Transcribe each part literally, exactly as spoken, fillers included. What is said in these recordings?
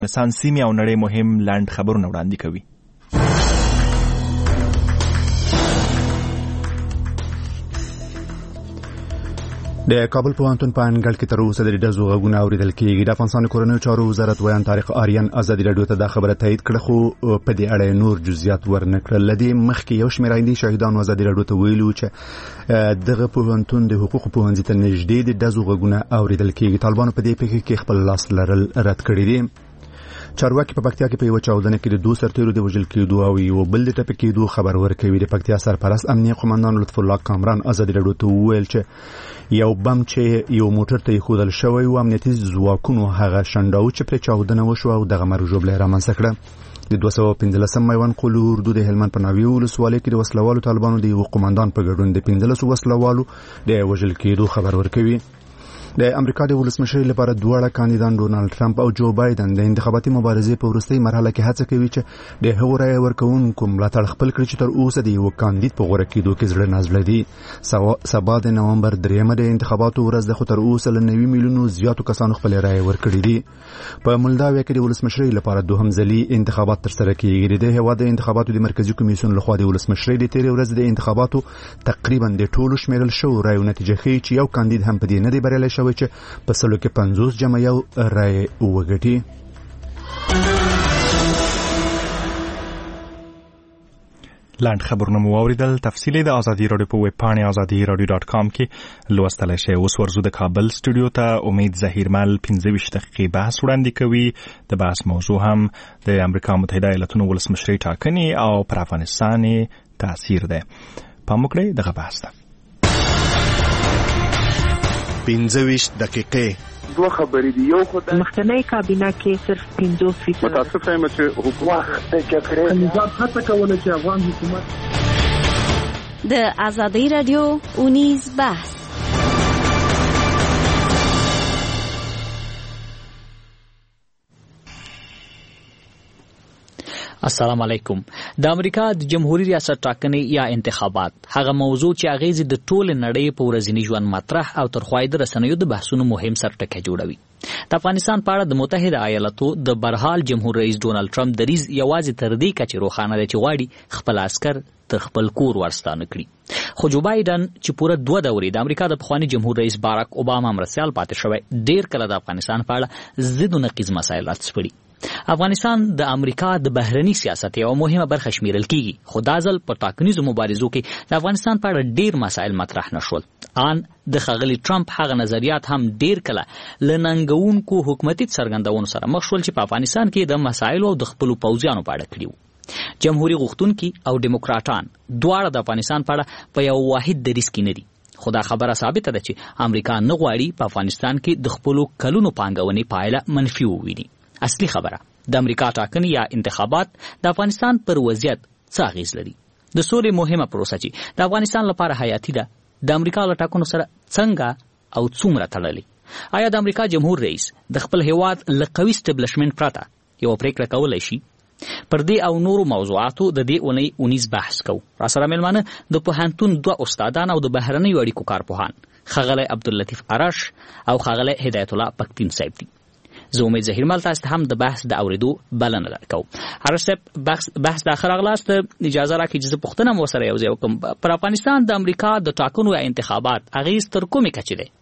افغانستان سیمې او نړۍ مهم لنډ خبرونه وړاندې کوي. د کابل پوهنتون په انګړ کې تر اوسه د ډزو غږونه اورېدل کېږي. د افغانستان کورنیو چارو وزارت ویان طارق آریان ازادي راډیو ته دا خبره تایید کړه، خو په دې اړه نور جزئیات ورنه کړل. له دې مخکې یو شمېر آئیني شاهدانو ازادي راډیو ته ویلي چې دغه پوهنتون د حقوقو پوهنځي ته نږدې د ډزو غږونه اورېدل کېږي. طالبانو په دې پیښه کې خپل لاس لرل رد کړی دی. چارواکي په پکتیا کې په یو چاودنه کې د دوه سرتیرو د وژل کېدو او یو بل د ټپي کېدو خبر ورکوي. د پکتیا سرپرست امنیه قومندان لطف الله کامران ازادي راډیو ته وویل چې یو بم چې یو موټر ته ایښودل شوی و امنیتي ځواکونو هغه شنډاو چې پرې چاودنه وشوه او دغه مرګ ژوبله رامنځته کړه. د دوه سوه پنځلسم میوند قلو اردو د هلمند په ناوې ولسوالۍ کې د وسلوالو طالبانو د یو قومندان په ګډون د پنځلسو وسلوالو د وژل کېدو خبر ورکوي. د امریکا د ولسمشر لپاره دواړه کاندیدان ډونالد ټرمپ او جو بایدن د انتخاباتي مبارزې په وروستۍ مرحله کې هڅه کوي چې د هغو رایه ورکوونکو ملاتړ خپل کړي چې تر اوسه د یو کاندید په غوره کېدو کې زړه نازړه دي. سبا د نومبر دریمه د انتخاباتو ورځ ده، خو تر اوسه له نوي میلیونو زیاتو کسانو خپل رایه ورکړي دي. په مولداویا کې د ولسمشر لپاره دوهم ځلي انتخابات ترسره کېږي. د هېواد د انتخاباتو د مرکزي کمیسیون لخوا د ولسمشر د تېرې ورځ د انتخاباتو تقریبا د ټولو شمیرل شوو رایو نتیجه ښیي چې یو کاندید هم په دې نه دی بریالی شوی چې په سلو کې پنځوس جمع یو رای وګټي. لاند خبرونه مو واوریدل. تفصیلی د ازادي راډیو په ویب پاڼې ازادي راډیو ډاټ کام کې لوستلی شئ. اوس ورځو د کابل سټوډیو ته. امید ظهیرمل پنځه ویشت دقیقې بحث وړاندې کوي. د بحث موضوع هم د امریکا متحده ایالاتونو ولسمشرۍ ټاکنې او پر افغانستان تاثیر ده. پام وکړئ دغه بحث ته. پنځه ویشت دقیقې دوه خبرې دي. یو خدای مخکنی کابینه کې صرف پنځوس فیصد متاسف یم چې حکومت کې نظام هڅه کوله چې افغان حکومت د ازادي راډیو اونیز بحث. السلام علیکم. د امریکا د جمهوریت ریاست ټاکنې یا انتخابات هغه موضوع چې اغیزې د ټول نړۍ په ورځني ژوند مطرح او تر خوای د رسنیو د بحثونو مهم سرټکی جوړوي. د افغانستان په اړه د متحده ایالاتو د برحال جمهور رئیس ډونالد ټرمپ دریځ یوازې تر دې کچې روښانه دی چې غواړي خپل عسکر تر خپل کور ورستانه کړي. خو جو بایدن چې پوره دوه دورې د امریکا د پخواني جمهور رئیس باراک اوباما مرستیال پاتې شوی، ډیر کله د افغانستان په اړه ضد او نقیض مسایل راڅپړي. افغانستان د امریکا د بهرني سیاست یو مهمه برخه شمیرل کیږي، خو دا ځل په ټاکنیزو مبارزو کې د افغانستان په اړه ډیر مسایل مطرح نشول. ان د ښاغلي ټرمپ هغه نظریات هم ډیر کله له ننګونکو حکومتي څرګندونو سره مخ شول چې په افغانستان کې د مسایلو او د خپلو پوځیانو په اړه کړي وو. جمهوریت غوښتونکي او ډیموکراټان دواړه د افغانستان په اړه په یو واحد دریځ کې نه دي. خو دا خبره ثابته ده چې امریکا نه غواړي په افغانستان کې د خپلو کلونو پانګونې پایله منفي وویني. اصلي خبره د امریکا ټاکنې یا انتخابات د افغانستان پر وضعیت څه اغیز لري. د سولې مهمه پروسه چې د افغانستان لپاره حیاتي ده د امریکا له ټاکنو سره څنګه او څومره تړلې؟ آیا د امریکا جمهور رئیس د خپل هیواد له قوي اسټبلشمنټ پرته یو پریکړه کولی شي؟ پر دې او نورو موضوعاتو د دې اونۍ اونیز بحث کوو. را سره مېلمانه د پوهنتون دوه استادان او د بهرنیو اړیکو کارپوهان ښاغلی عبداللطیف ارش او ښاغلی هدایت الله پکتین صاحب دي. زه امید ظهیرمل تاسو ته هم د بحث د اوریدو بلنه درکوم. ارش صاحب بحث بحث د اخر اغلاست اجازه راکړئ چې پوښتنه مو سره یو ځای وکړم. پر افغانستان د امریکا د ټاکنو یا انتخابات اغیز تر کومې کچې دی؟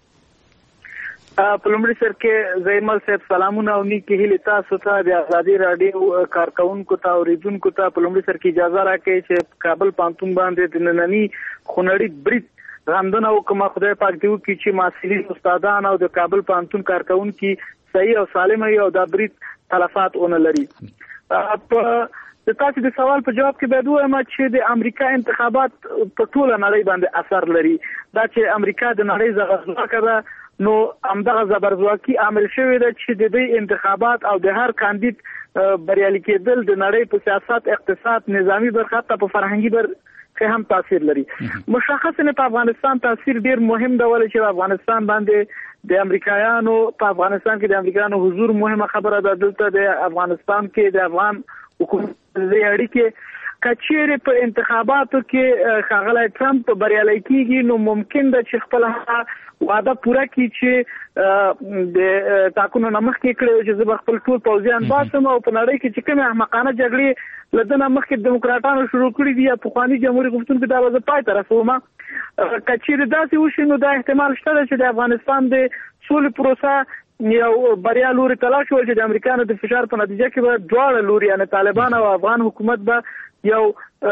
په لومړي سر کې ظهیرمل صاحب سلامونه او نیکې هیلې تاسو ته د ازادي راډیو کارکونکو ته اوریدونکو ته په لومړي سر کې اجازه راکړئ چې کابل پوهنتون باندې د ننني خونړي برید غندنه وکړم. خدای پاک دې وکړي چې محصلین استادان او د کابل پوهنتون کارکونکي صحیح او سالم وي او دا برید تلفات ونه لري. په د تاسو د سوال په جواب کې باید ووایم چې د امریکا انتخابات په ټوله نړۍ باندې اثر لري. دا چې امریکا د نړۍ زغرځواکه ده، نو همدغه زبرځواکي عامل شوی ده چې د دې انتخابات او د هر کاندید بریالي کېدل د نړۍ په سیاست، اقتصاد، نظامی برخه ته په فرهنګي برخه هم تاثیر لري. مشخصا په افغانستان تاثیر ډیر مهم دی، ولې چې افغانستان باندې د امریکایانو په افغانستان کې د امریکایانو حضور مهمه خبره ده. دلته د افغانستان کې د افغان حکومت د اړیکې کچېره په انتخاباتو کې ښاغلی ټرمپ بریالی کیږي نو ممکن ده چې خپل وعده پوره کړي چې د ټاکنو نه مخکې کړی چې زه به خپل ټول پوځیان باسم او په نړۍ کې چې کومې احمقانه جګړې له ده نه مخکې دیموکراتانو شروع کړي دي یا پخواني جمهوري غوښتونکو دا به زه پای ته رسوم. که چیرې داسې وشي نو دا احتمال شته ده چې د افغانستان د سولې پروسه یو بریا لوري ته لاړ شي چې د امریکا د فشار په نتیجه کې به دواړه لوري یعنې طالبان او افغان حکومت به یو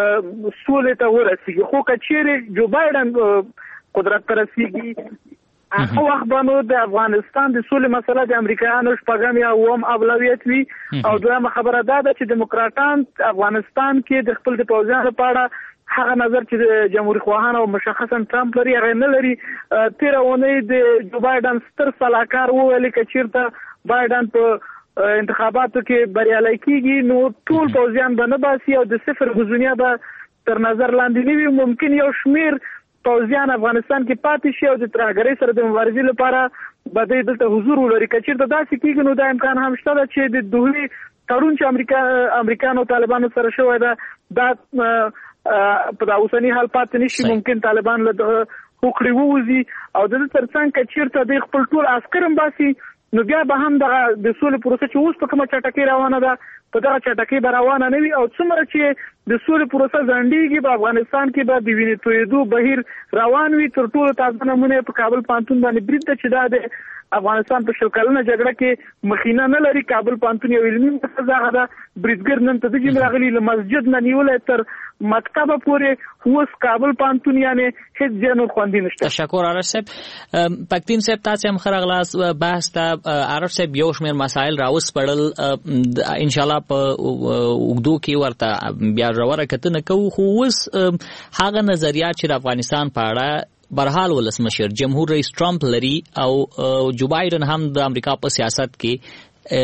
سولې ته ورسیږي. خو که چیرې جو بایډن قدرت ته رسیږي هغه وخت به نو د افغانستان د سولې مسله د امریکایانو شپږم یا اووم اولویت وي. او دویمه خبره دا ده چې دیموکراتان افغانستان کې د خپل د پوځیانو په اړه هغه نظر چې د جمهوریت خواهان او مشخصا ټرمپ لري هغه نه لري. تیره اونۍ د جو بایډن ستر سلاکار وویل چې چیرته بایډن په انتخاباتو کې بریالی کیږي نو ټول پوځیان به نه باسي او د صفر ګزونیه به تر نظر لاندې نه وي. ممکن یو شمیر پوځیان افغانستان کې پاتې شي او د ترهګرۍ سره د مبارزې لپاره به دوی دلته حضور ولري. که چیرته داسې کیږي نو دا امکان هم شته ده چې د دوی تړون چې امریکا امریکایانو طالبانو سره شوی ده دا په دا اوسني حال پاتې نشي. ممکن طالبان له هوکړې ووځي او د دې ترڅنګ که چیرته دوی خپل ټول عسکر هم باسي نو بیا به هم دغه د سولې پروسه چې اوس په کومه چټکۍ روانه ده په دغه چټکۍ به روانه نه وي. او څومره چې د سولې پروسه ځنډېږي په افغانستان کې به د وینې تویېدو بهیر روان وي. تر ټولو تازه نمونه په کابل پوهنتون باندې برید ده چې دا د افغانستان په شل کلنه جګړه کې مخینه نه لري. کابل پوهنتون یو علمي مرکز هغه ده. بریدګر نن ته د راغلي له مسجد نه نیولې تر مکتبه پورې اوس کابل پوهنتون یعنې هیڅ ځای نور خوندي نشته. تشکر عارف صاحب. پکتین صاحب تاسو هم ښه راغلاست بحث ته. عارف صاحب یو شمېر مسایل راوسپړل انشاءالله په اوږدو کې ورته بیا ژوره کتنه کوو. خو اوس هغه نظریات چې د افغانستان په اړه برحال ولسمشر جمهور رئیس ټرمپ لري او جو بایډن هم د امریکا په سیاست کې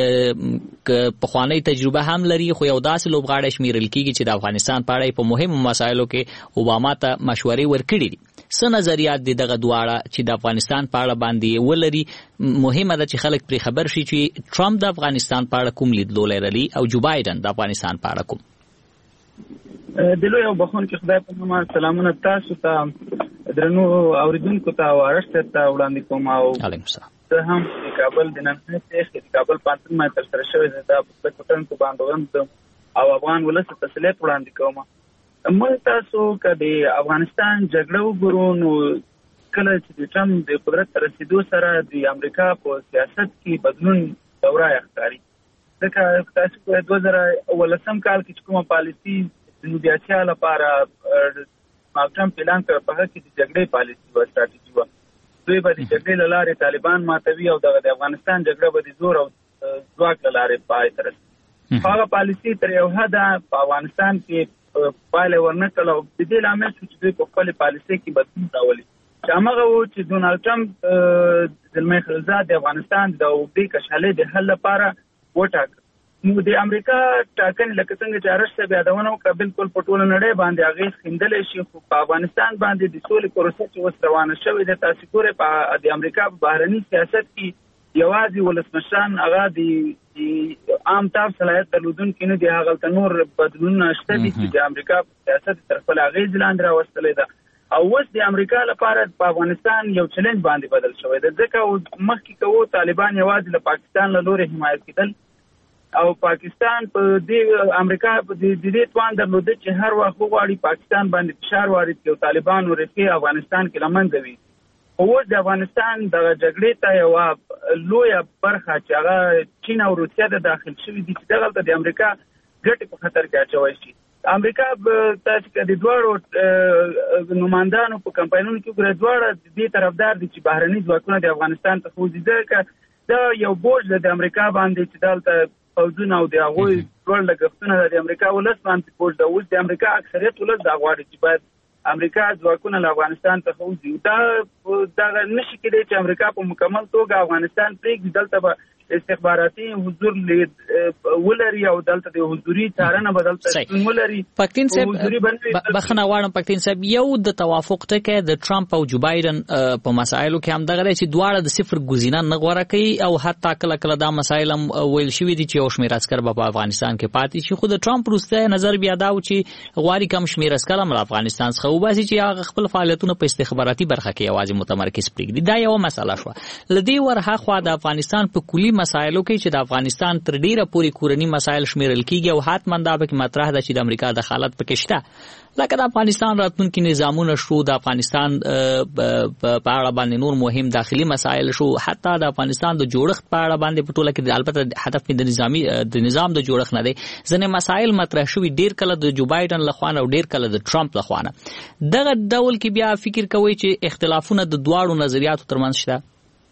پخوانی تجربه هم لري خو یو داسې لوبغاړی شمیرل کیږي چې د افغانستان په اړه په مهمو مسایلو کې اوباما ته مشورې ورکړي دي. څه نظریات دي دغه دواړه چې د افغانستان په اړه باندې ولري؟ مهمه ده چې خلک پرې خبر شي چې ټرمپ د افغانستان په اړه کوم لیدلوری لري او جو بایډن د افغانستان په اړه کوم. د لوی او بخون کې خدای په نوم سلامونه تاسو ته درنو اوریدونکو ته او ارشد ته وړاندې کوم. او علیکم السلام. زه هم د کابل د نن څخه د کابل پوهنتون ما تر سره شوی دا په کوټن کو باندې او افغان ولس ته تسلیت وړاندې کوم. موږ تاسو کدي افغانستان جګړه وګورو نو کله چې د ټرمپ د قدرت رسیدو سره د امریکا په سیاست کې بدلون دوره ښکاري. ځکه تاسو په دوه زره ولسم کال کې کومه پالیسي د نوبیاتیا لپاره ټرمپ اعلان کړ په هغه کې د جګړې پالیسي او ستراتیژي و. دوی به د جګړې له لارې طالبان ماتوي او د افغانستان جګړه به د زور او ځواک له لارې پای ته رسي. هغه پالیسي تر یو حده په افغانستان کې پایله ورنکړه او د دې لامل شو چې دوی په خپل پالیسي کې بدلون راولي. چې هغه و چې ډونالډ ټرمپ زلمی خلیلزاد د افغانستان د اوږدې کشالۍ د حل لپاره وټاکه. نو د امریکا ټاکنې لکه څنګه چې ارشد صاحب یادونه وکړه بالکل په ټوله نړۍ باندې اغېز ښندلی شي. خو په افغانستان باندې د سولې پروسه چې اوس روانه شوې ده تاسو ګورئ په د امریکا په بهرني سیاست کې یوازې ولسمشران هغه د عام طرف صلاحیت درلودونکي نه دي. هغلته نور بدلونونه شته دي چې د امریکا په سیاست تر خپل اغېز لاندې راوستلی ده. او اوس د امریکا لپاره په افغانستان یو چلنج باندې بدل شوی ده. ځکه مخکې کوو طالبان یوازې له پاکستان له لورې حمایت کېدل او پاکستان په دې امریکا په دې توان درلوده چې هر وخت وغواړي پاکستان باندې فشار وارد کړي او طالبان ورته افغانستان کې لمنځه وي. اوس د افغانستان د جګړې ته یو لویه برخه چې هغه چین او روسیه د داخل شوي دي چې دغلته د امریکا ګټې په خطر کې اچوي شي. امریکا تاسو کې د دوړو نمائندانو په کمپاینونو کې ګره دوړه د دې طرفدار دي چې بهرني ځواکونه د افغانستان ته خوځي. ځکه دا یو بوج د امریکا باندې چې دلته فوجونه او د هغوی ټول لګښتونه د امریکا ولس باندې بوج ده. اوس د امریکا اکثریت ولس دا غواړي چې باید امریکا ځواکونه له افغانستان څخه وځي. دا دا نشي کېدای چې امریکا په مکمل توګه افغانستان پرېږدي. دلته به استخباراتي حضور ولري او دلته د حضوري څارنه بدلته ولري. پښتين صاحب بخنه واړم پښتين صاحب یو د توافق ټکي د ټرمپ او جو بایدن په مسایلو کې هم دغه چې دواړه د صفر ګزینه نه غوړه کوي او حتی کله کله دا مسایل هم ویل شوی دي چې او شمیر عسكر په افغانستان کې پاتې شي. خو د ټرمپ وروسته نظر بیا دا و چې غواړي کم شمیر عسكر هم افغانستان څخه وباسي چې هغه خپل فعالیتونه په استخباراتي برخه کې یوازې متمرکز پرېږدي. دا یو مسله شو. لدی ورها خو د افغانستان په کلی مسایلو کې چې د افغانستان تر ډیره پوری کورنی مسایل شمیرل کیږي او حتما دا به مطرح ده چې د امریکا دخالت پکې شته. لکه د افغانستان راتلونکي نظامونه شو، د افغانستان په اړه باندې نور مهم داخلي مسایل شو، حتی د افغانستان د جوړښت په اړه باندې په ټوله کې البته هدف د نظامی د نظام د جوړښت نه دی. ځنې مسایل مطرح شوي ډیر کله د جو بایدن لخوا او ډیر کله د ټرمپ لخوا. دغه ډول کې بیا فکر کوي چې اختلافونه د دواړو نظریاتو ترمنځ شته.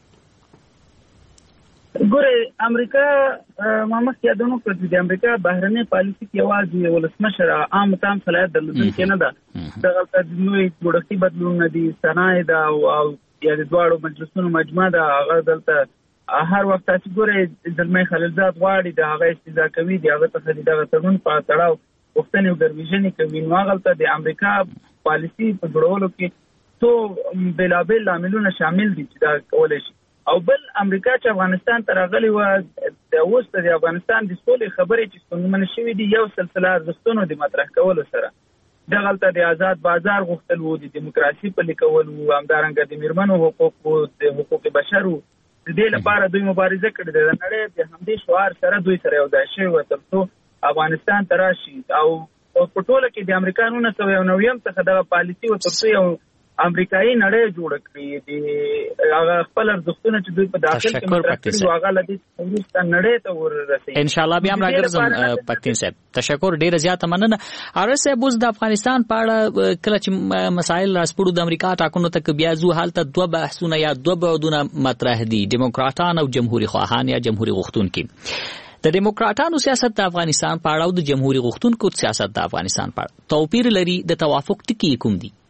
ګوره امریکا مامه یادونه کړې د امریکا بهرنۍ پالیسي کې یوازې ولسمشر عام تام صلاحیت درلودونکې نه ده. دغه د نوې جوړښتي بدلون دي صنایع ده او یا د دواړو مجلسونو مجمع ده. هغه دلته هر وخت چې ګوره زلمي خلیلزاد غواړي د هغه استیزا کوي د هغه څخه دغه تړون په تړاو وختنې او ګرځېنې کوي. نو هغه ته د امریکا پالیسي په جوړولو کې تو بلابل عاملونه شامل دي چې دا کولای شي. او بل امریکا چې افغانستان ته راغلی و د اوس د افغانستان د سولې خبرې چې ستونزمن شوې دي یو سلسله ارزښتونو د مطرح کولو سره دغلته د آزاد بازار غوښتل وو، د دیموکراسي پلي کول وو، همدارنګه د میرمنو حقوقو د حقوق بشر وو. د دې لپاره دوی مبارزه کړې ده. د نړۍ د همدې شعار سره دوی سره یو ځای شوي وو ترڅو افغانستان ته راشي. او په ټوله کې د امریکانو نه سوه یو نویم څخه دغه پالیسي و ترڅو یو امریکایي نړۍ جوړ کړی دی. هغه خپل ارزښتونه چې دوی په داخل کې مطرح کړي هغه لدی څنګه نړۍ ته ورسېږي. ان شاء الله بیا موږ راګرځم پښتين صاحب. تشکر ډیر زیات مننه. ارس صاحب اوس د افغانستان په اړه کله چې مسایل راسپړو د امریکا ټاکنو ته بیا زو حالت دوه بحثونه یا دوه بعدونه مطرح دي، دیموکراتان او جمهوریت خواهان یا جمهوریت غوښتونکي. د دیموکراتانو سیاست د افغانستان په اړه او د جمهوریت غوښتونکو سیاست د افغانستان په اړه توپیر لري. د توافق ټکي کوم دي؟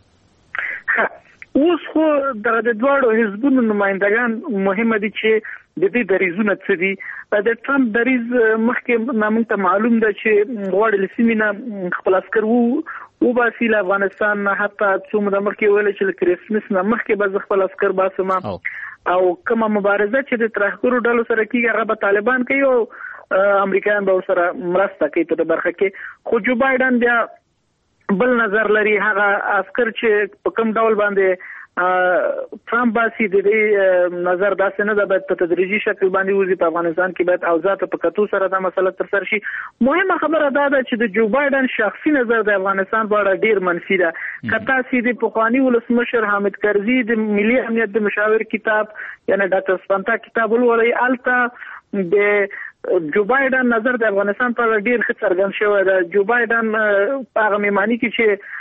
اوس خو د دواړو حزبونو نمائندگان مهمه دي چې د دې دریزونه څه دي. د ټرمپ دریز مخکې موږ ته معلوم ده چې غواړي لسیمینه خپل عسكر وو وباسي له افغانستان نه. حتی څو مده مخکې ویل چې له کریسمس نه مخکې به خپل عسكر باسم او کومه مبارزه چې د ترهګرو ډلو سره کیږي هغه به طالبان کوي او امریکایان به سره مرسته کوي په برخه کې. خو جو بایدن بیا بل نظر لري. هغه عسكر چې په کوم ډول باندې ټرمپ باسي د دې نظر داسې نه ده، باید په تدریجي شکل باندې وځي. په افغانستان کې باید اوضاع په کتو سره دا مسله تر سره شي. مهمه خبره دا ده چې د جو بایدن شخصي نظر د افغانستان په اړه ډیر منفي ده. کتا سي د پخوانی ولسمشر حامد کرزي د ملي امنیت د مشاور کتاب یعنی ډاکټر سپانتا کتاب ولولي الته د جو بایدن نظر د افغانستان په اړه ډیر ښه څرګند شوی ده. جو بایدن په هغه میمانی کې چې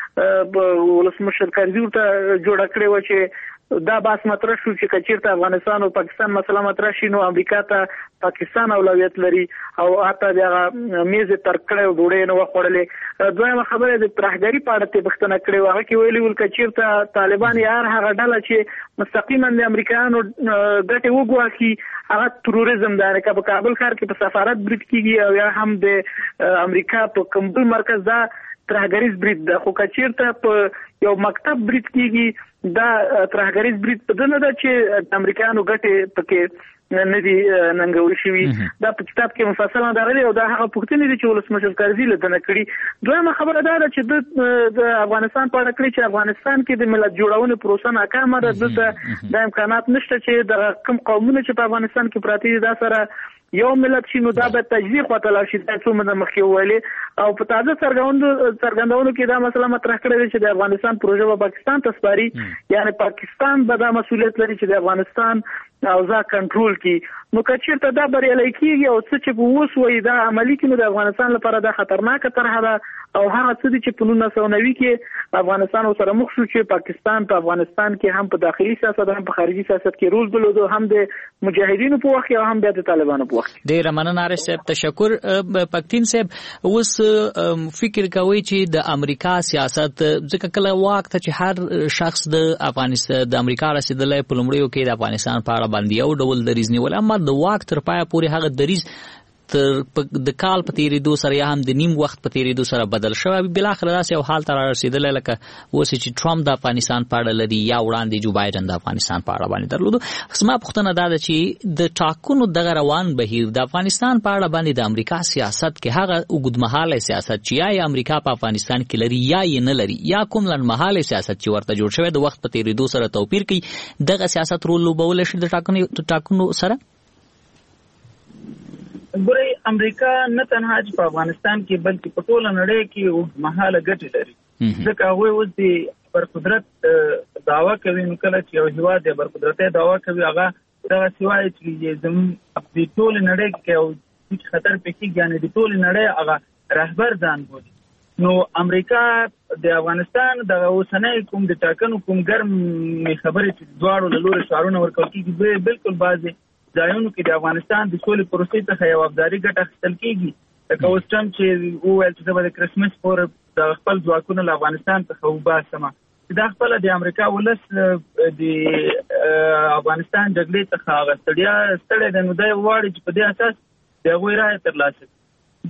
ولسمشر کرزي ته جوړ کړی و چې دا باس مطرح شو چې کچیرته افغانستان او پاکستان مسله مطرح شي نو امریکا ته پاکستان اولویت لري او حتی دا میز تر کړو ډوړې نو وخوړلې. دویمه خبره د ترهګری په اړه ته بختنه کړې هغه کې ویلي ول کچیرته طالبان یار هغه ډله چې مستقیما د امریکایانو ګټه وګواکي هغه تروریزم دا نه په کابل ښار کې په سفارت برید کیږي او یا هم د امریکا په کمبل مرکز دا ترهګریز برید ده. خو کچیرته په یو مکتب برید کیږي دا ترهګریز برید په دنه ده چې امریکایانو ګټه پکې نه دي ننګول شوی. دا په کتاب کې مفصل راغلی او دا هغه پوښتنې دي چې ولسمشر کرزي لدنه کړي. دویمه خبره دا ده چې د افغانستان په اړه کړي چې افغانستان کې د ملت جوړونې پروسه ناکامه ده. دلته د امکانات نشته چې د کوم قومونه چې په افغانستان کې پراته دي دا سره یو ملت شي نو دا به تجزیه خواته لاړ شي. دا څو مده مخکې ویلې او په تازه څرګندونو څرګندونو کې دا مسله مطرح کړې ده چې د افغانستان پروژه په پاکستان ته سپاري. یعنی پاکستان به دا مسولیت لري چې د افغانستان اوضاع کنټرول کړي. نو کچیرته دا بریالي کیږي او څه چې اوس وایي دا عملی کینو د افغانستان لپاره دا خطرناکه طرحه ده او هغه څه دي چې په نولس سوه نوي کې افغانستان سره مخ شو چې پاکستان په افغانستان کې هم په داخلي سیاست هم په خارجي سیاست کې رول درلود هم د مجاهدینو په وخت او هم د طالبانو په وخت. ډیر مننه عارف صاحب. تشکر پښتين صاحب. اوس فکر کوي چې د امریکا سیاست ځکه کله وخت چې هر شخص د افغانستان د امریکا رسیدلې په لومړیو کې د افغانستان په اړه باندې یو ډول دریځ نیول، اما د واک تر پایه پورې هغه دریز تر د کال په تیریدو سره یا هم د نیم وخت په تیریدو سره بدل شوی بل اخر داسې یو حال ته رسیدلی لکه اوس چې ټرمپ د افغانستان په اړه لري یا وړاندې جو بایدن د افغانستان په اړه باندې درلودو. زما پوښتنه دا ده چې د ټاکنو دغه روان بهیر د افغانستان په اړه باندې د امریکا سیاست کې هغه اوږدمهاله سیاست چې یا امریکا په افغانستان کې لري یا یې نه لري یا کوم لنډمهاله سیاست چې ورته جوړ شوی د وخت په تیریدو سره توپیر کوي دغه سیاست رول لوبولی شي د ټاکنو ټاکنو سره. ګورئ امریکا نه تنها چې په افغانستان کې بلکې په ټوله نړۍ کې اوږدمهاله ګټې لري ځکه هغوی اوس د برقدرت دعوه کوي. نو کله چې یو هېواد د برقدرتۍ دعوه کوي هغه دغسې وایي چې زموږ د ټولې نړۍ کې یو هېڅ خطر پېښېږي یعنې د ټولې نړۍ هغه رهبر ځان بولي. نو امریکا د افغانستان دغه اوسنی کوم د ټاکنو کوم ګرمې خبرې چې دواړو له لورې شعارونه ورکول کېږي بلکل بعضې ځایونو کې د افغانستان د سولې پروسې څخه یو ابداري ګټه اخیستل کېږي. لکه اوس ټرمپ چې وویل چې زه به د کرسمس پورې د خپل ځواکونه له افغانستان څخه وباسم چې دا خپله د امریکا ولس د افغانستان جګړې څخه هغه ستړیا ستړی دی. نو دی غواړي چې په دې اساس د هغوی رایه ترلاسه کړي.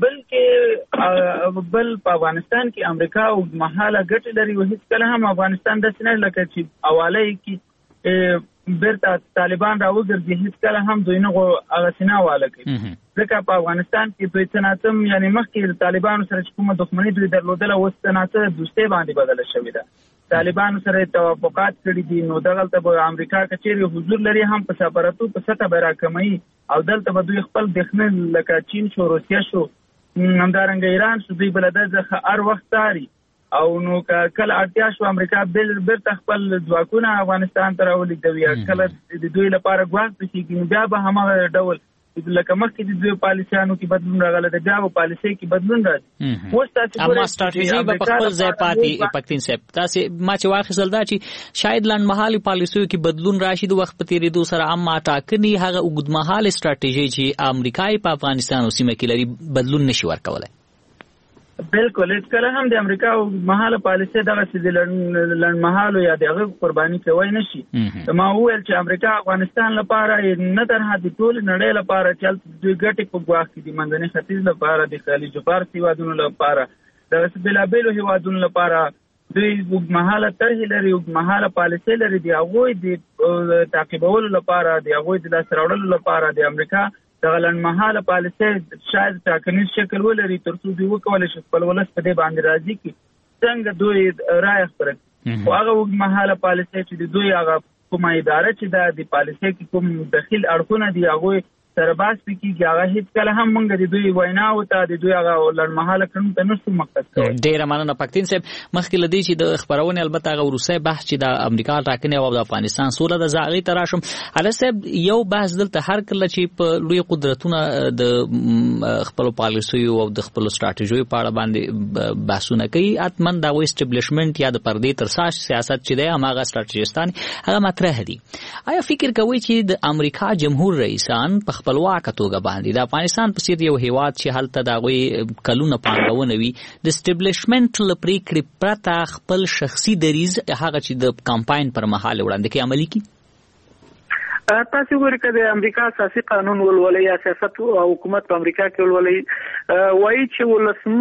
بلکې بل په افغانستان کې امریکا اوږدمهاله ګټې لري او هېڅکله هم افغانستان داسې نه لکه چې حواله یې کې بیرته طالبان راوګرځي هېڅکله هم دوی نه هغسې نه حواله کوي ځکه په افغانستان کې دوی څه ناڅه یعنې مخکې د طالبانو سره چې کومه دښمني دوی درلودله اوس څه ناڅه دوستۍ باندې بدله شوې ده. طالبانو سره توافقات کړي دي نو دغلته به امریکا که چیرې حضور لري هم په سفارتو په سطحه به راکموي او دلته به دوی خپل دښمن لکه چین شو روسیه شو همدارنګه ایران شو دوی به له ده څخه هر وخت څاري او نو کله اړتیا شو امریکا بیرته خپل ځواکونه افغانستان ته راولېږدوي کله د دوی لپاره ګواښ پېښېږي نو بیا به هماغه ډول لکه مخکې د دوی پالیسیانو کې بدلون راغلی دی بیا به پالیسۍ کې بدلون راځي. اوس تاسې اما سټراټیژي به په خپل ځای پاتې پښتین صاحب تاسې ما چې واخیستل دا چې شاید لنډمهالې پالیسیو کې بدلون راشي د وخت په تېرېدو سره اما ټاکنې هغه اوږدمهالې سټراټیژي چې امریکا یې په افغانستان او سیمه کې لري بدلون نشي ورکولی. بالکل هېڅکله هم د امریکا اوږدمهاله پالیسۍ دغسې د لنډمهالو یا د هغه قرباني کوی نه شي. ما وویل چې امریکا افغانستان لپاره نه تنها د ټولې نړۍ لپاره چې هلته دوی ګټې په ګواښ کې دي منځني ختیځ لپاره د خلیج فارس هېوادونو لپاره دغسې بېلابېلو هېوادونو لپاره دوی اوږدمهاله طرحې لري اوږدمهاله پالیسۍ لري د هغوی د تعقیبولو لپاره د هغوی د لاسته راوړلو لپاره د امریکا دغه لنډمهاله پالیسۍ شاید ټاکنیز شکل ولري تر څو دوی وکولی شي خپل ولس په دې باندې راضي کړي څنګه دوی رایه خپره کړي. خو هغه اوږدمهاله پالیسۍ چې د دوی هغه کومه اداره چې ده د پالیسۍ کې کوم دخیل اړخونه دي هغوی سره بحث پې کېږي هغه هېڅکله هم موږ د دوی ویناوو ته د دوی هغه لنډمهاله کړنو ته نشو مقصد کولی. ډېره مننه پښتین صاحب. مخکې له دې چې د خپرونې البته هغه وروستی بحث چې د امریکا ټاکنې او د افغانستان سوله ده زه هغې ته راشم. هله صاحب یو بحث دلته هر کله چې په لوی قدرتونه د خپلو پالیسیو او د خپلو سټراټیژیو په اړه باندې بحثونه کوي حتما د هغوی اسټبلیشمنټ یا د پردې تر شا سیاست چې دی هماغه سټراټیژستان هغه مطرح دي. آیا فکر کوئ چې د امریکا جمهور رئیسان په خپلواکه توګه باندې د افغانستان په څېر یو هېواد چې هلته د هغوی کلونه پانګونه وي د اسټبلیشمنټ له پرېکړې پرته خپل شخصي دریځ هغه چې د کمپاین پر مهال وړاندې کوي عملي کړي؟ تاسو ګورئ که د امریکا اساسي قانون ولولئ یا سیاست او حکومت په امریکا کې ولولئ وایي چې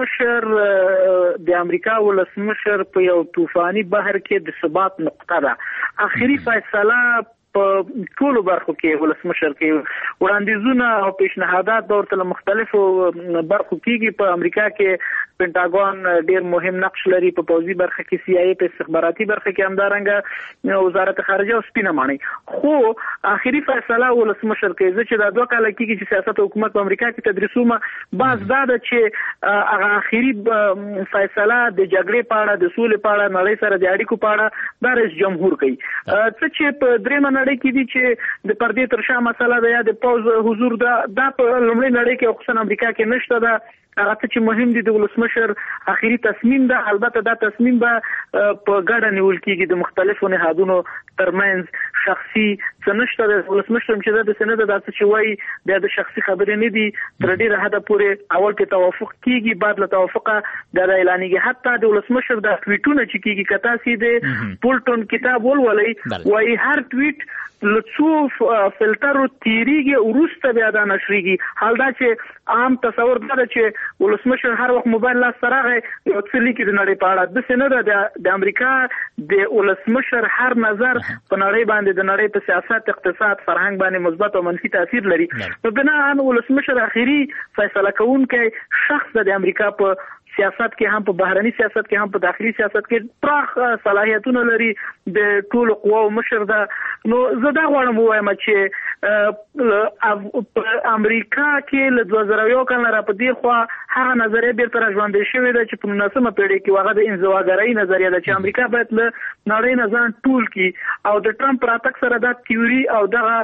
ولسمشر د امریکا ولسمشر په یو طوفاني بحر کې د ثبات نقطه ده. آخري فیصله په ټولو برخو کې ولسمشر کې وړاندیزونه او پیشنهادات به ورته له مختلفو برخو کېږي. په امریکا کې پینټاګون ډېر مهم نقش لري په پوځي برخه کې سی آی ای په استخباراتي برخه کې همدارنګه وزارت خارجه او سپینه ماڼۍ خو آخري فیصله ولسمشر کوي. زه چې دا دوه کاله کېږي چې سیاست او حکومت په امریکا کې تدریسومه بعض دا ده چې هغه آخري فیصله د جګړې په اړه د سولې په اړه نړۍ سره د اړیکو په اړه دا رئیس جمهور کوي. څه چې په درېیمه نړۍ کې دي چې د پردې تر شا مسله ده یا د پوځ حضور ده دا په لومړۍ نړۍ کې خصوصا امریکا کې نشته ده. هغه څه چې مهم دي د ولسمشر آخري تصمیم ده. البته دا تصمیم به په ګډه نیول کېږي د مختلفو نهادونو ترمنځ شخصي سنشته د ولسمشر چې د سند د څه شوی د شخصي خبرې نه دي تر ډیره حد پورې اول کې توافق کیږي بعد له توافقه د اعلانېږي حتی د ولسمشر د ټویټونو چې کیږي کتا سي د پولټون کتاب ولولې وای هر ټویټ لڅو فلټر تیریږي ورسته بیا د نشریږي حال دا چې عام تصور دا چې ولسمشر هر وخت موبایل لا سره یو څه لیکي د نړۍ په اړه د سند د امریکا د ولسمشر هر نظر په نړۍ باندې د نړۍ په سیاست اقتصاد فرهنګ باندې مثبت او منفي تاثیر لري په بنا ان ولسمشر اخیری فیصله کوونکی شخص د امریکا په سیاست کې هم په بهرني سیاست کې هم په داخلي سیاست کې پراخ صلاحیتونه لري د ټول قواو مشر ده نو زه دا غواړم وایم چې په امریکا کې له دوه زره یو کال را په دې خو هغه نظریه بیرته راژوندې شوې ده چې په نولسمه پیړۍ کې هغه د انزواګرۍ نظریه ده چې امریکا باید له نړۍ نه ځان ټول کړي او د ټرمپ راتګ سره دا تیوري او دغه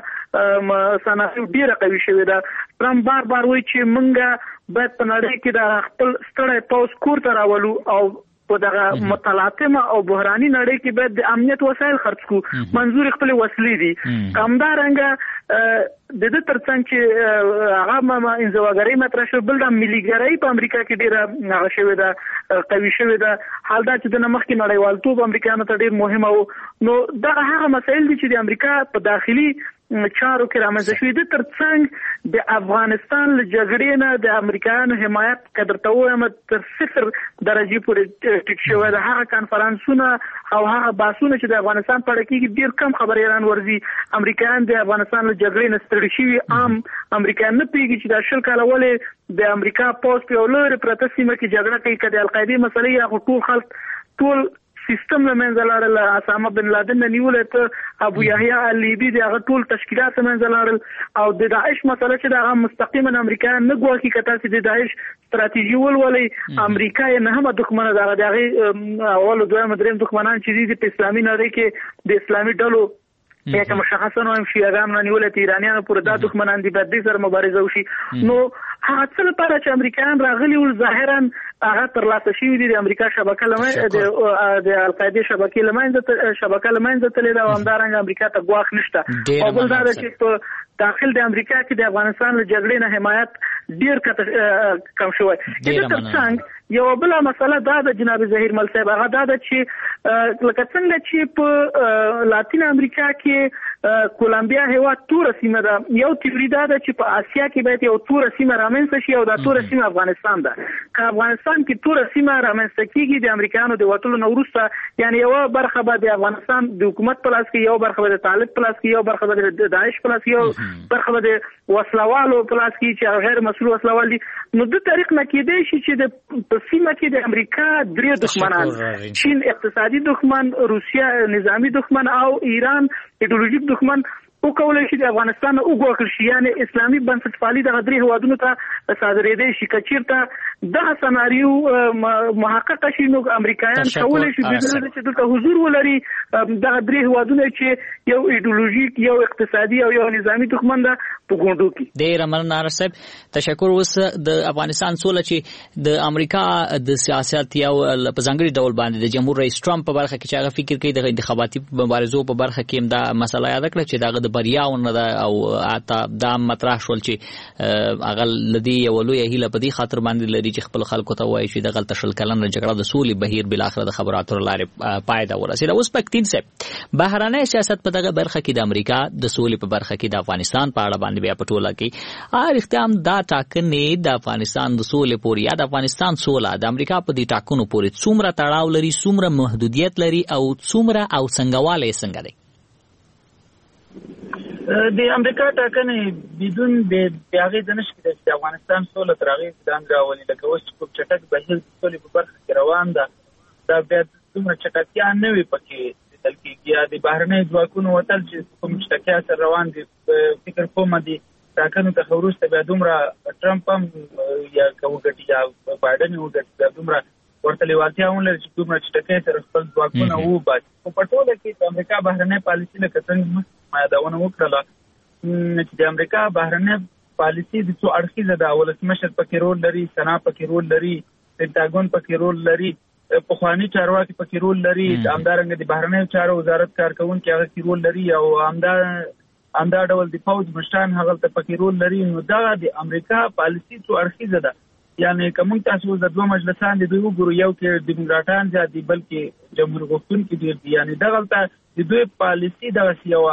سناریو ډیره قوي شوې ده ټرمپ بار بار وایي چې مونږه باید په نړۍ کې د خپل ستړی پوځ کور ته راولو او په دغه متلاطمه او بحراني نړۍ کې باید د امنیت وسایل خرڅ کړو منظور خپل وسلې دي همدارنګه د دې ترڅنګ چې هغه ما انزواګرۍ مطرح شو بل د مليګرۍ په امریکا کې ډیره هغه شوې ده قوي شوې ده حال دا چې د نمخ کې نړیوالتوب امریکایانو ته ډیر مهمه و نو دا هغه مسایل دي چې د امریکا په داخلي چارو کې رامنځته شوې ده ترڅنګ د افغانستان له جګړې نه د امریکایانو حمایت قدر ته وایم تر صفر درجه پورې ټیټ شوی ده هغه کانفرنسونه او هغه باسونه چې د افغانستان په اړه کېږي ډیر کم خبريالان ورزي امریکایان د افغانستان له جګړې نه ستړي شوي عام امریکایان نه پیږي چې د شل کال ولې د امریکا پوز په لور پرته سیمه کې جګړه کوي کله القاعده مسلې یا ټول خلک ټول سیستم له منځه لاړل اسامه بن لادن نه نیولې ته ابو یحیی اللیبی د هغه ټول تشکیلات منځه لاړل او د داعش مسله چې د هغه مستقیما امریکا نه ګواکې کته چې د داعش ستراتیژي ولولې امریکا یې نه هم دښمنه دغه دغه اول دویم دریم دښمنان چې د اسلامي نړۍ کې د اسلامي ډلو یا که مشخصا نو هم شیعاګان نه نیولې ایرانیانو پر د دښمنان دي بد سره مبارزه وشي نو هغه څه لپاره چې امریکایان راغلي ول ظاهرا هغه تر لاسه شوی دي د امریکا شبکه لمه د د القاعده شبکې لمه شبکه لمه تللی دا همدارنګ امریکا ته ګواښ نشته او بل دا چې په داخل د امریکا کې د افغانستان له جګړې نه حمایت ډیر کم شوی د ترڅنګ یو بل مسله دا د جناب ظهیر مل صاحب هغه دا چې لکه څنګه چې په لاتین امریکا کې کولمبیا هوا تور سیمه ده یو تیوري دا ده چې په آسیا کې باید یو تور سیمه رامنځته شي او دا تور سیمه افغانستان ده که افغانستان کې تور سیمه رامنځته کیږي د امریکایانو د وټلو نو وروسته یعنی یو برخه به د افغانستان د حکومت په لاس کې یو برخه به د طالب په لاس کې یو برخه به د داعش په لاس کې یو برخه به د وسلوالو په لاس کې چې غیر مسؤل وسلوال دي نو د طریق نه کېدای شي چې د سیمه کې د امریکا درې دښمنان چین اقتصادي دښمن روسیا نظامی دښمن او ایران ایدئولوژیک دښمن او کولای شي د افغانستان او ګوکل شي یعنی اسلامي بنسټپالي د غدري هوادونو ته صادرېدې شي کچیرته دا سناریو محقق شي نو امریکایان کولای شي چې دلته حضور ولري د غدري هوادونو چې یو ایدئولوژیک یو اقتصادي او یو نظامی دښمن ده په ګوندو کې ډیر مننه صاحب تشکر اوس د افغانستان سوله چې د امریکا د سیاست یو په ځانګړي ډول باندې د جمهور رئیس ټرمپ په برخه کې چې هغه فکر کوي د انتخاباتي مبارزو په برخه کې هم دا مسله یاد کړه چې دا بریاونه ده او اته دا مطرح شول چې هغه لدی یو لوی هیله په دې خاطر باندې لري چې خپل خلکو ته وایي چې د غلط شل کلن جګړه د سولې بهیر بل اخر د خبراتو لارې پایده ورسېده اوس پکتین صاحب بهرانه سیاست په دغه برخه کې د امریکا د سولې په برخه کې د افغانستان په اړه باندې بیا په ټوله کې ار اختیام دا ټاکنې د افغانستان د سولې پورې یا د افغانستان سوله د امریکا په دې ټاکنو پورې څومره تړاو لري څومره محدودیت لري او څومره او څنګهواله څنګه دی د امریکا ټاکنې بدون د هغه د نشکې د افغانستان سوله تر هغه ځان راولي لکه اوس چې چټک بهیر سولې په برخه کې روان ده دا بیا څومره چټکتیا نه وي پکې دل کې یا د بهرنۍ ځواکونو وتل چې کوم چټکتیا سره روان دي فکر کوم دي ټاکنو ته وروسته بیا دومره ټرمپ هم یا کوګټي یا بایدن وګټي دومره ورته لیوالتیا ولر چې دومره چټکۍ سره خپل ځواکونه وباسي په ټوله کې د امریکا بهرنۍ پالیسي لکه څنګه ما یادونه وکړه چې د امریکا بهرنۍ پالیسي د څو اړخیزه ده ولسمشر پکې رول لري سنا پکې رول لري پینټاګون پکې رول لري پخوانی چارواکي پکې رول لري، همدارنګه د بهرنیو چارو وزارت کارکونکي هغه کې رول لري او همدا همدا ډول د پوز مشران هغه ته پکې رول لري. نو دا د امریکا پالیسي څو اړخیزه ده. یعنی کوم تاسو د دوه مجلسان د دوی وګورو، یو کې ډیموکراټان زیات دي بلکې جمهور غوښتونکي ډیر دي. یعنی دا غلطه د دوی پالیسي د یو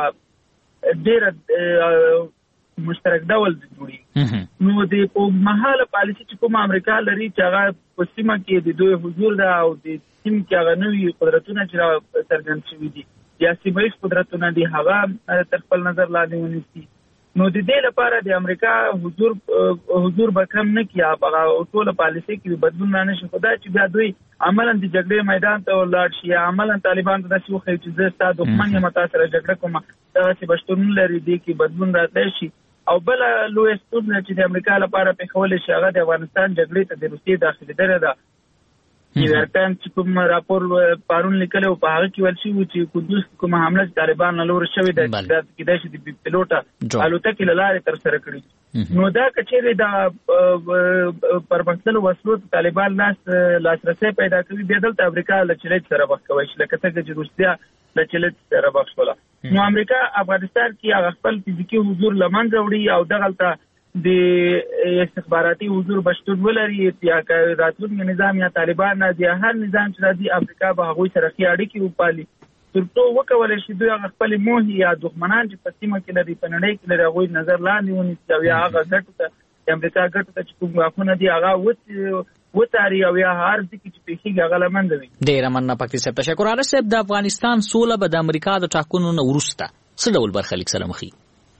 ډیر مشترک ډول جوړي. نو د اوږدمهاله پالیسي چې کوم امریکا لري چې هغه په سیمه کې د دوی حضور ده او د سیمه کې هغه نوي قدرتونه چې څرګند شوي دي یا سیمه ییز قدرتونه دي هغه تر خپل نظر لاندې ونیسي. نو د دې لپاره د امریکا حضور حضور به کم نه کیه، هغه ټول پالیسي کې بدلون نه شي. خدای چې بیا دوی عملاً د جګړې میدان ته ولاړ شي، عملاً طالبان ته داسې وښیي چې زه ستا دښمن یم، تا سره جګړه کوم، دغسې به شتون لري، دې کې بدلون راتلی شي. او بله لویه ستونزه چې د امریکا لپاره پېښولی شي هغه د افغانستان جګړې ته د روسیې داخلېدلې ده. نیویارک ټایمز چې کوم راپور پرون لیکلی و په هغه کې ویل شوي چې قدوس کومه حمله چې طالبان له لورې شوې ده چې کېدای شي د بې پیلوټه الوتکې له لارې ترسره کړي. نو دا که چیرې د پرمختللو وسلو ته طالبان لاسرسی پیدا کوي، بیا دلته امریکا له چلج سره مخ کوی شي، لکه څنګه چې روسیه له چلج سره مخ شوله. نو امریکا افغانستان کې هغه خپل فزیکي حضور له منځه وړي او دغلته د استخباراتي حضور بشتون ولري. یا که راتلونکي نظام یا طالبان نه یا هر نظام چې راځي امریکا به هغوی سره ښې اړیکې وپالي تر څو وکولی شي دوی هغه خپلې موهې یا دښمنان چې په سیمه کې لري، په نړۍ کې لري، هغوی نظر لاندې ونیسي او یا هغه ګټو ته د امریکا ګټو ته چې کوم ګواښونه دي هغه وتاري او یا هر ځای کې چې پېښېږي هغه له منځه وي. ډېره مننه پکتي صاحب. تشکر. عارف صاحب، د افغانستان سوله به د امریکا د ټاکنو نه وروسته څه ډول برخلیک سره مخ وي؟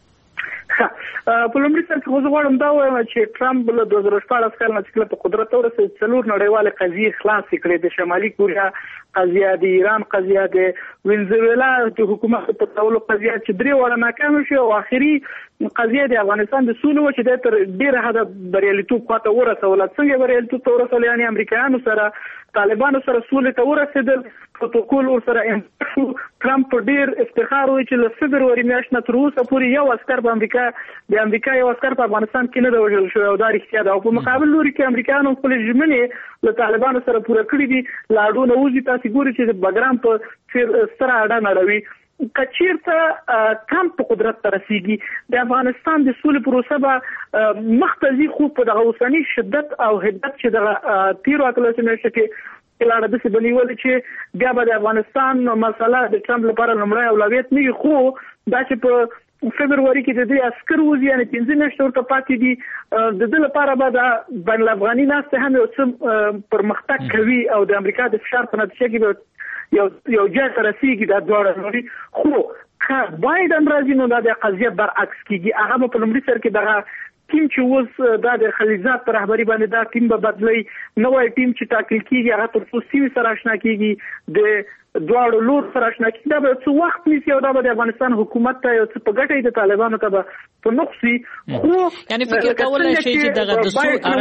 په لومړي سر کې خو زه غواړم دا ووایم چې ټرمپ له دوه زره شپاړس کال نه چې کله په قدرت ته ورسېد څلور نړیوالې قضیې خلاصې کړې، د شمالي کوریا قضیه، د ایران قضیه، د وینزویلا د حکومت په تولو قضیه چې درې واړه ناکامه شوې او آخري قضیه د افغانستان د سولې وه چې دی تر ډېره حده بریالیتوب خواته ورسوله. څنګه بریالیتوب ته ورسول؟ یعنې امریکایانو سره طالبانو سره سولې ته ورسېدل، پروتوکول ورسره امضا شو. ټرمپ په ډېر افتخار وایي چې له فبروري میاشت نه تر اوسه پورې یو عسکر په امریکا د امریکا یو عسکر په افغانستان کې نه دی وژل شوی او دا رښتیا ده. او په مقابل لوري کې امریکایانو خپلې ژمنې له طالبانو سره پوره کړي دي. له اډو نه وځي، تاسې ګورئ چې د بګرام په څېر ستره اډه نړوي. که چېرته ټرمپ په قدرت ته رسېږي د افغانستان د سولې پروسه به مخ ته ځي، خو په دغه اوسني شدت او حدت چې دغه تېرو اتلسو میاشتو کې لاره داسې به نیولې چې بیا به د افغانستان مسله د ټرمپ لپاره لومړی اولویت نه وي. خو دا چې په فبروري کې د دې عسکر وځي، یعنې پنځه میاشتې ورته پاتې دي، د ده لپاره به د بین الافغاني ناستې هم یو څه پرمختګ کوي او د امریکا د فشار په نتیجه کې به یو یو ځای ته رسېږي دا دواړه نوري. خو که بایدن راځي نو دا د قضیه برعکس کېږي. هغه به په لومړي سر کې دغه ټیم چې اوس دا د خلیزات په رهبري باندې دا ټیم به بدلوي، نوی ټیم چې ټاکل کېږي هغه تر څو سیمې سره اشنا کېږي، د دواړو لور سره اشنا کېږي، دا به څه وخت نیسي او دا به د افغانستان حکومت ته یو څه په ګټه وي، د طالبانو ته به په نقص وي. خو یعنې فکر کولی شي چې دغه د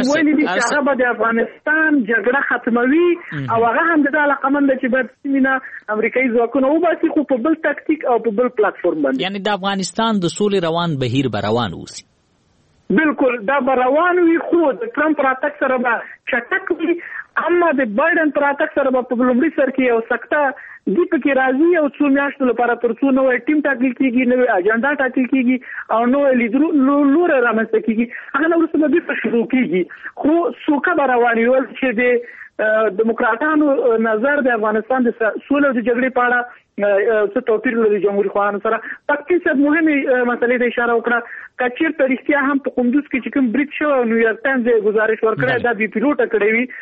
هغه به د افغانستان جګړه ختموي او هغه هم د دې علاقمند چې باید سیمې نه امریکایي ځواکونه وباسي، خو په بل تکتیک او په بل پلاتفورم باندې. یعنې د افغانستان د سولې روان بهیر به روان اوسي. بالکل دا به روان وي، خو د ټرمپ راتګ سره به چټک وي. اما د بایدن پر راتګ سره به په لومړي سر کې یو سکته دی پکې راځي او څو میاشتو لپاره تر څو نوی ټیم ټاکل کېږي، نوی اجنډا ټاکل کېږي او نوی لیدلوری رامنځته کېږي. هغه نه وروسته به بېرته شروع کېږي. خو سوکه به روان وي چې د دیموکراتانو نظر د افغانستان د سولې او د جګړې په اړه څه توپیر لري جمهوریت خواهانو سره. پکتي صاحب مهمې مسلې ته اشاره وکړه. که چېرته رښتیا هم په قندوز کې چې کوم برید شوی او نیویارک ټایمز یې ګزارش ورکړی دا بې پیلوټه کړی وي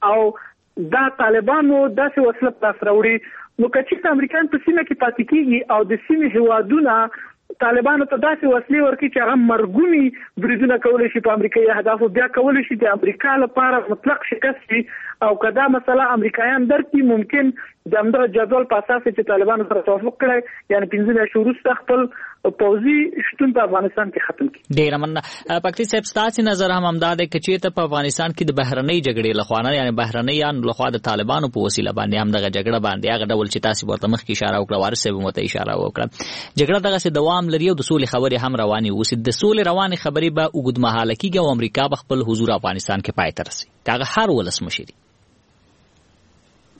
او دا طالبانو داسې وسله په لاس راوړي، نو که چېرته امریکایان په سیمه کې پاتې کېږي او د سیمې هېوادونه طالبانو ته داسې وسلې ورکړي چې هغه مرګوني بریدونه کولی شي په امریکایي اهدافو، بیا کولی شي د امریکا لپاره مطلق شکست وي. او که دا مسله امریکایان درکړي، ممکن د همدغه جدول په اساس چې طالبانو سره توافق کړی، یعنې پنځه میاشتې وروسته خپل پوځي شتون په افغانستان کې ختم کړي. ډېره مننه. پکتي صاحب، ستاسې نظر هم همدا دی که چېرته په افغانستان کې د بهرنۍ جګړې لخوا نه، یعنې بهرنیانو لخوا د طالبانو په وسیله باندې همدغه جګړه باندې هغه ډول چې تاسې ورته مخکې اشاره وکړه، وارث صاحب هم ورته اشاره وکړه، جګړه دغسې دوام لري او د سولې خبرې هم روانې اوسي. د سولې روانې خبرې به اوږدمهاله کېږي او امریکا به خپل حضور افغانستان کې پای ته رسوي، که هغه هر ولسمشر وي.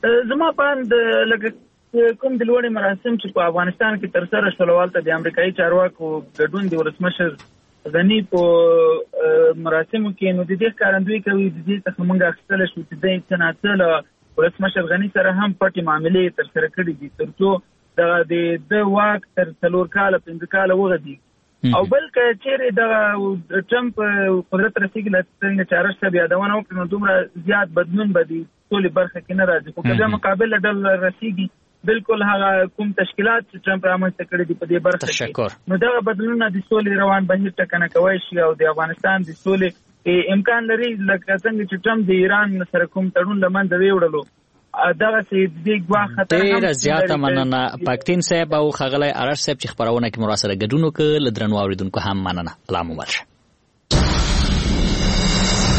زما باند لکه کوم د لوړې مراسم چې په افغانستان کې تر سره شول والته د امریکایي چارواکو ګډون د ولسمشر غني په مراسمو کې نو د دې ښکارندویي کوي د دې څخه موږ اخیستلی شو چې دی څه ناڅه له ولسمشر غني سره هم پټې معاملې ترسره کړي دي تر څو د د واک تر څلور کاله پنځه کاله وغځي او بل که چیرې د ټرمپ قدرت رسېږي له څنګه چې ارش صاحب یادونه وکړي نو دومره زیات بدلون به د ټولې برخه کې نه راځي خو که بیا مقابل ډله رسېږي بالکل هغه کوم تشکیلات چې ټرمپ رامنځته کړي دي په دې برخه کې نو دغه بدلونونه د سولې روان بهیر ټکنه کوی شي او د افغانستان د سولې امکان لري لکه څنګه چې ټرمپ د ایران سره کوم تړون له منځه ویوړلو دغه سي د ګواښ خطر هم ډېره زیاته مننه پاکتین صاحب او ښاغلی ارش صاحب چې خپرونه کې مراسله ګډون وکړ له درنو اورېدونکو هم مننه الله مو ورشه